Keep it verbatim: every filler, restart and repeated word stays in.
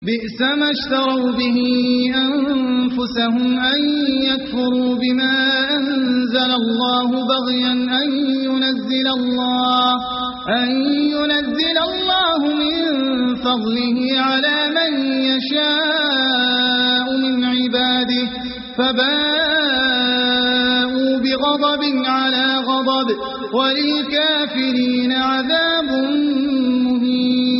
بئس ما اشتروا به أنفسهم أن يكفروا بما أنزل الله بغيا أن ينزل الله أن ينزل الله من فضله على من يشاء من عباده فباءوا بغضب على غضب وللكافرين عذاب مهين.